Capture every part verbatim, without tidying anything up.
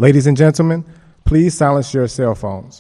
Ladies and gentlemen, please silence your cell phones.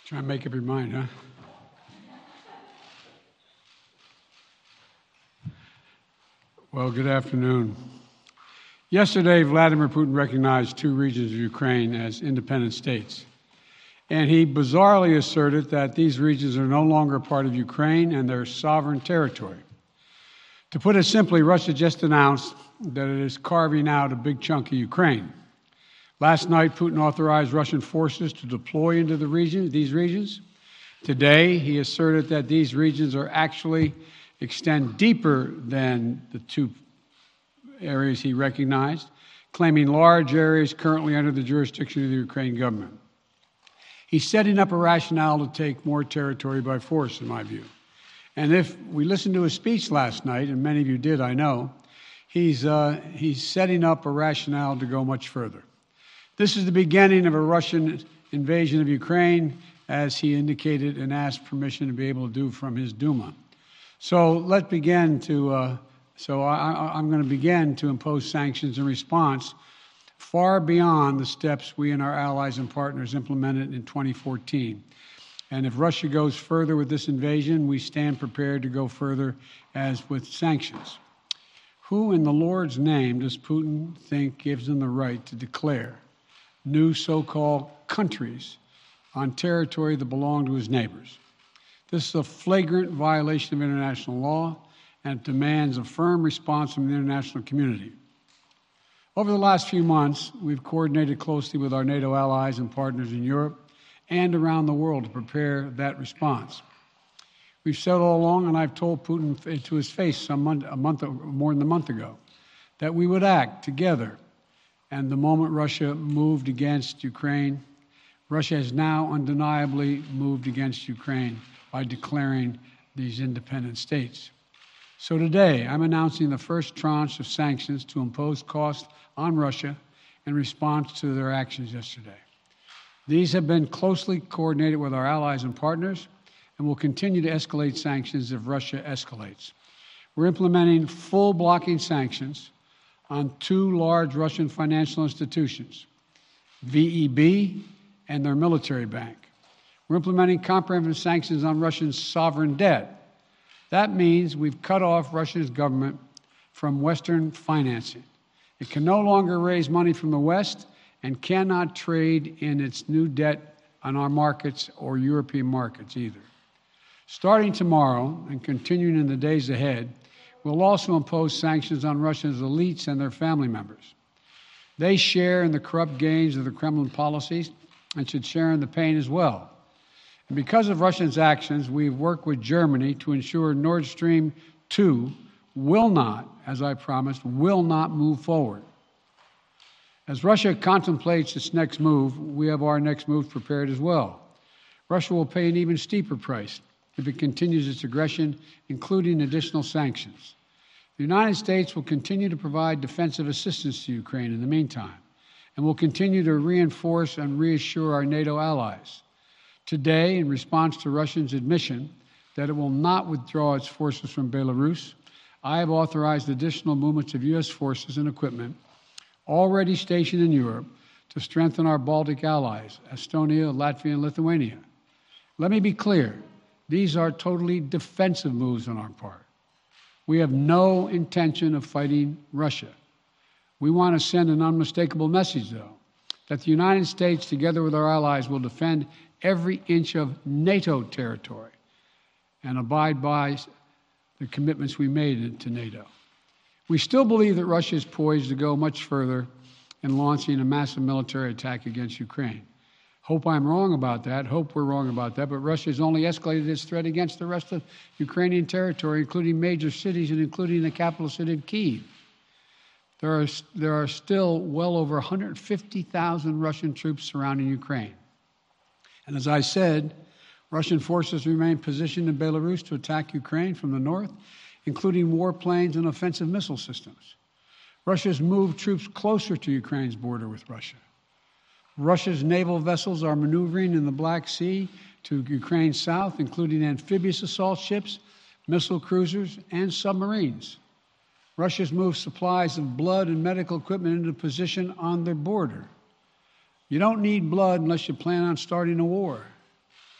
Try and make up your mind, huh? Well, good afternoon. Yesterday, Vladimir Putin recognized two regions of Ukraine as independent states. And he bizarrely asserted that these regions are no longer part of Ukraine and their sovereign territory. To put it simply, Russia just announced that it is carving out a big chunk of Ukraine. Last night, Putin authorized Russian forces to deploy into the region, these regions. Today, he asserted that these regions are actually extend deeper than the two areas he recognized, claiming large areas currently under the jurisdiction of the Ukrainian government. He's setting up a rationale to take more territory by force, in my view. And if we listened to his speech last night, and many of you did, I know, he's, uh, he's setting up a rationale to go much further. This is the beginning of a Russian invasion of Ukraine, as he indicated and asked permission to be able to do from his Duma. So let's begin to, uh, so I, I'm going to begin to impose sanctions in response far beyond the steps we and our allies and partners implemented in twenty fourteen. And if Russia goes further with this invasion, we stand prepared to go further as with sanctions. Who in the Lord's name does Putin think gives him the right to declare new so-called countries on territory that belong to his neighbors? This is a flagrant violation of international law and demands a firm response from the international community. Over the last few months, we've coordinated closely with our NATO allies and partners in Europe and around the world to prepare that response. We've said all along, and I've told Putin to his face some month, a month, more than a month ago, that we would act together. And the moment Russia moved against Ukraine, Russia has now undeniably moved against Ukraine by declaring these independent states. So today, I'm announcing the first tranche of sanctions to impose costs on Russia in response to their actions yesterday. These have been closely coordinated with our allies and partners and will continue to escalate sanctions if Russia escalates. We're implementing full blocking sanctions on two large Russian financial institutions, V E B and their military bank. We're implementing comprehensive sanctions on Russia's sovereign debt. That means we've cut off Russia's government from Western financing. It can no longer raise money from the West and cannot trade in its new debt on our markets or European markets either. Starting tomorrow and continuing in the days ahead, we'll also impose sanctions on Russia's elites and their family members. They share in the corrupt gains of the Kremlin policies and should share in the pain as well. And because of Russia's actions, we've worked with Germany to ensure Nord Stream two will not, as I promised, will not move forward. As Russia contemplates its next move, we have our next move prepared as well. Russia will pay an even steeper price if it continues its aggression, including additional sanctions. The United States will continue to provide defensive assistance to Ukraine in the meantime, and will continue to reinforce and reassure our NATO allies. Today, in response to Russia's admission that it will not withdraw its forces from Belarus, I have authorized additional movements of U S forces and equipment already stationed in Europe to strengthen our Baltic allies, Estonia, Latvia, and Lithuania. Let me be clear, these are totally defensive moves on our part. We have no intention of fighting Russia. We want to send an unmistakable message, though, that the United States, together with our allies, will defend every inch of NATO territory and abide by the commitments we made to NATO. We still believe that Russia is poised to go much further in launching a massive military attack against Ukraine. Hope I'm wrong about that. Hope we're wrong about that. But Russia has only escalated its threat against the rest of Ukrainian territory, including major cities and including the capital city of Kyiv. There are, there are still well over one hundred fifty thousand Russian troops surrounding Ukraine. And as I said, Russian forces remain positioned in Belarus to attack Ukraine from the north, including warplanes and offensive missile systems. Russia has moved troops closer to Ukraine's border with Russia. Russia's naval vessels are maneuvering in the Black Sea to Ukraine's south, including amphibious assault ships, missile cruisers, and submarines. Russia's moved supplies of blood and medical equipment into position on their border. You don't need blood unless you plan on starting a war.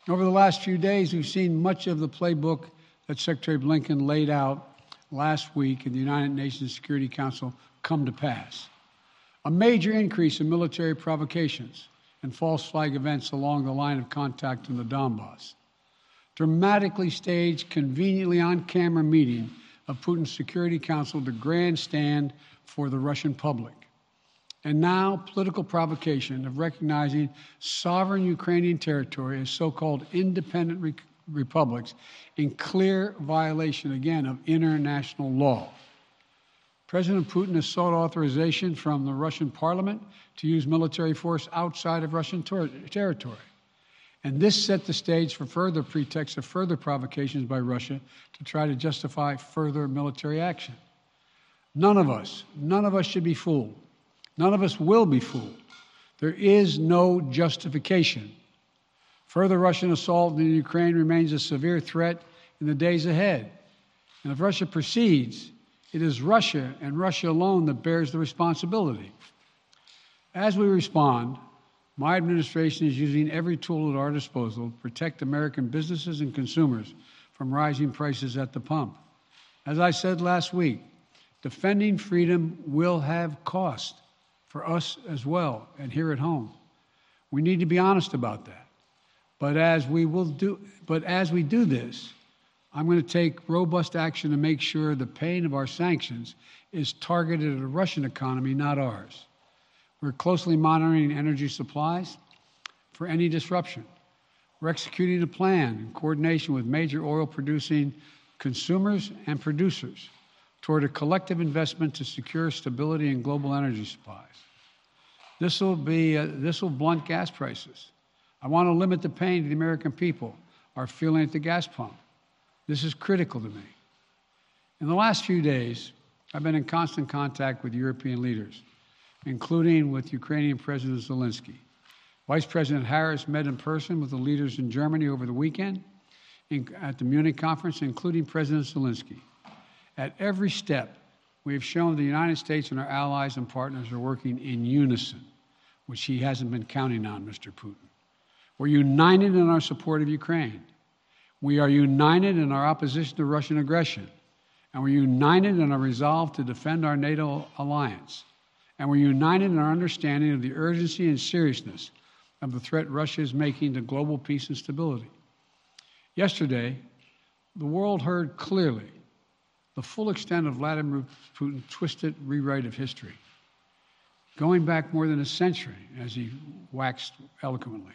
Over the last few days, we've seen much of the playbook that Secretary Blinken laid out last week in the United Nations Security Council come to pass. A major increase in military provocations and false flag events along the line of contact in the Donbass. Dramatically staged, conveniently on-camera meeting of Putin's Security Council to grandstand for the Russian public. And now, political provocation of recognizing sovereign Ukrainian territory as so-called independent re- republics in clear violation, again, of international law. President Putin has sought authorization from the Russian parliament to use military force outside of Russian ter- territory. And this set the stage for further pretexts of further provocations by Russia to try to justify further military action. None of us, none of us should be fooled. None of us will be fooled. There is no justification. Further Russian assault in Ukraine remains a severe threat in the days ahead. And if Russia proceeds, it is Russia and Russia alone that bears the responsibility. As we respond, my administration is using every tool at our disposal to protect American businesses and consumers from rising prices at the pump. As I said last week, defending freedom will have cost for us as well and here at home. We need to be honest about that. But as we will do, but as we do this, I'm going to take robust action to make sure the pain of our sanctions is targeted at the Russian economy, not ours. We're closely monitoring energy supplies for any disruption. We're executing a plan in coordination with major oil-producing consumers and producers toward a collective investment to secure stability in global energy supplies. This will be, uh, this will blunt gas prices. I want to limit the pain the American people are feeling at the gas pump. This is critical to me. In the last few days, I've been in constant contact with European leaders, including with Ukrainian President Zelensky. Vice President Harris met in person with the leaders in Germany over the weekend in, at the Munich conference, including President Zelensky. At every step, we have shown the United States and our allies and partners are working in unison, which he hasn't been counting on, Mister Putin. We're united in our support of Ukraine. We are united in our opposition to Russian aggression. And we're united in our resolve to defend our NATO alliance. And we're united in our understanding of the urgency and seriousness of the threat Russia is making to global peace and stability. Yesterday, the world heard clearly the full extent of Vladimir Putin's twisted rewrite of history, going back more than a century, as he waxed eloquently,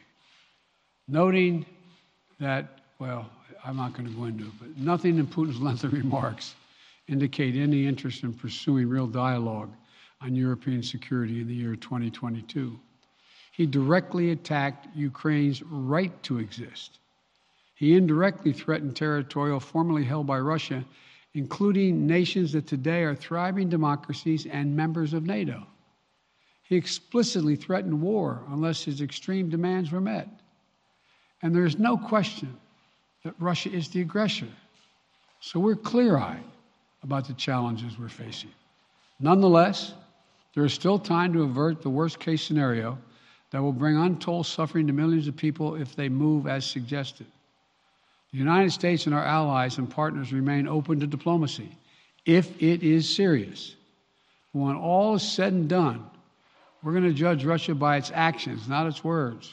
noting that, well, I'm not going to go into it, but nothing in Putin's lengthy remarks indicate any interest in pursuing real dialogue on European security in the year twenty twenty-two. He directly attacked Ukraine's right to exist. He indirectly threatened territory formerly held by Russia, including nations that today are thriving democracies and members of NATO. He explicitly threatened war unless his extreme demands were met. And there is no question that Russia is the aggressor. So we're clear-eyed about the challenges we're facing. Nonetheless, there is still time to avert the worst-case scenario that will bring untold suffering to millions of people if they move as suggested. The United States and our allies and partners remain open to diplomacy if it is serious. When all is said and done, we're going to judge Russia by its actions, not its words.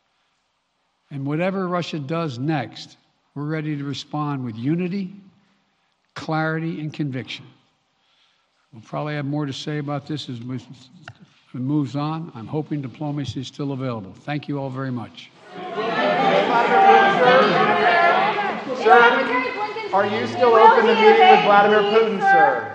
And whatever Russia does next, we're ready to respond with unity, clarity, and conviction. We'll probably have more to say about this as it moves on. I'm hoping diplomacy is still available. Thank you all very much. Sir, are you still open to meeting with Vladimir Putin, sir?